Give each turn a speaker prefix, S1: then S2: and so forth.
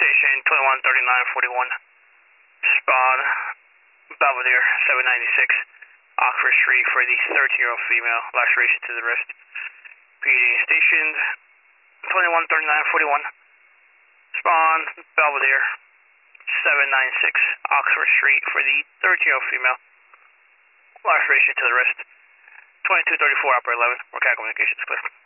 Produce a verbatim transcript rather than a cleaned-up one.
S1: station twenty-one thirty-nine forty-one. Spawn, Belvedere, seven ninety-six, Oxford Street for the thirteen-year-old female, laceration to the wrist. Repeating station twenty-one thirty-nine forty-one. Spawn, Belvedere, seven ninety-six, Oxford Street for the thirteen-year-old female, laceration to the wrist. twenty-two thirty-four, operator eleven, Work out communications clear.